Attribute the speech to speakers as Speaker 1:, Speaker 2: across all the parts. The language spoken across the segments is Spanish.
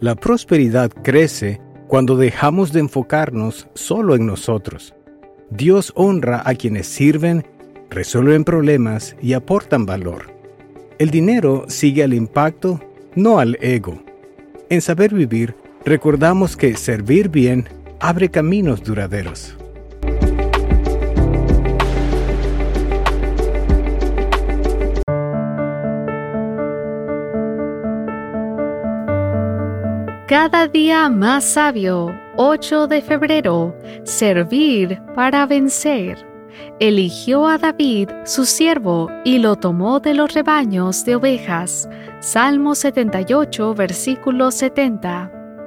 Speaker 1: La prosperidad crece cuando dejamos de enfocarnos solo en nosotros. Dios honra a quienes sirven, resuelven problemas y aportan valor. El dinero sigue al impacto, no al ego. En Saber Vivir, recordamos que servir bien abre caminos duraderos.
Speaker 2: Cada día más sabio, 8 de febrero, servir para vencer. Eligió a David, su siervo, y lo tomó de los rebaños de ovejas. Salmo 78, versículo 70.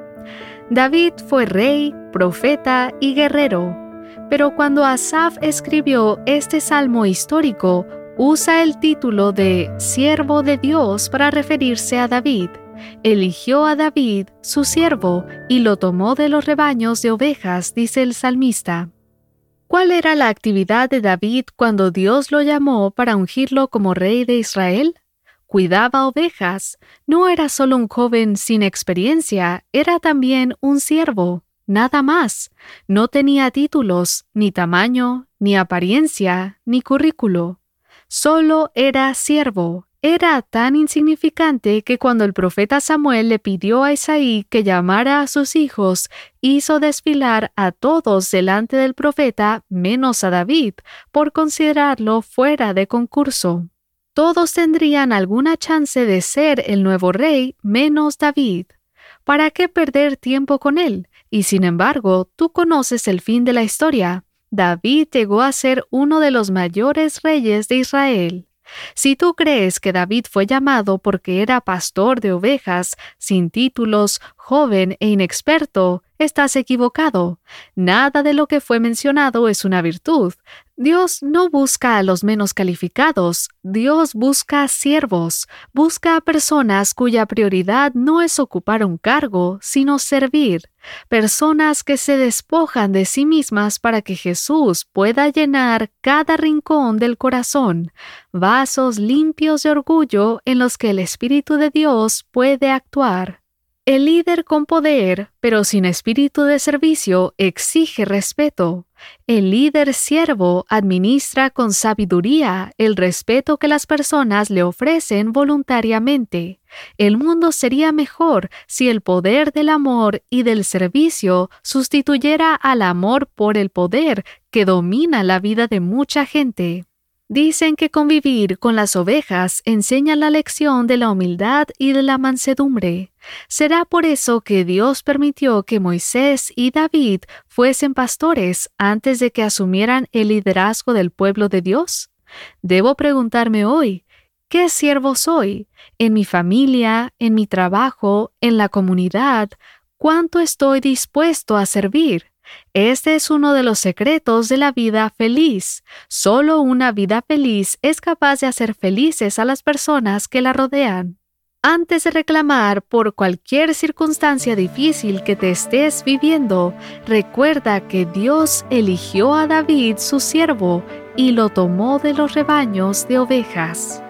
Speaker 2: David fue rey, profeta y guerrero, pero cuando Asaf escribió este salmo histórico, usa el título de siervo de Dios para referirse a David. Eligió a David, su siervo, y lo tomó de los rebaños de ovejas, dice el salmista. ¿Cuál era la actividad de David cuando Dios lo llamó para ungirlo como rey de Israel? Cuidaba ovejas. No era solo un joven sin experiencia, era también un siervo. Nada más. No tenía títulos, ni tamaño, ni apariencia, ni currículo. Solo era siervo. Era tan insignificante que cuando el profeta Samuel le pidió a Isaí que llamara a sus hijos, hizo desfilar a todos delante del profeta, menos a David, por considerarlo fuera de concurso. Todos tendrían alguna chance de ser el nuevo rey, menos David. ¿Para qué perder tiempo con él? Y sin embargo, tú conoces el fin de la historia. David llegó a ser uno de los mayores reyes de Israel. Si tú crees que David fue llamado porque era pastor de ovejas, sin títulos, joven e inexperto, estás equivocado. Nada de lo que fue mencionado es una virtud. Dios no busca a los menos calificados. Dios busca siervos. Busca a personas cuya prioridad no es ocupar un cargo, sino servir. Personas que se despojan de sí mismas para que Jesús pueda llenar cada rincón del corazón. Vasos limpios de orgullo en los que el Espíritu de Dios puede actuar. El líder con poder, pero sin espíritu de servicio, exige respeto. El líder siervo administra con sabiduría el respeto que las personas le ofrecen voluntariamente. El mundo sería mejor si el poder del amor y del servicio sustituyera al amor por el poder que domina la vida de mucha gente. Dicen que convivir con las ovejas enseña la lección de la humildad y de la mansedumbre. ¿Será por eso que Dios permitió que Moisés y David fuesen pastores antes de que asumieran el liderazgo del pueblo de Dios? Debo preguntarme hoy, ¿qué siervo soy? En mi familia, en mi trabajo, en la comunidad, ¿cuánto estoy dispuesto a servir? Este es uno de los secretos de la vida feliz. Solo una vida feliz es capaz de hacer felices a las personas que la rodean. Antes de reclamar por cualquier circunstancia difícil que te estés viviendo, recuerda que Dios eligió a David, su siervo, y lo tomó de los rebaños de ovejas.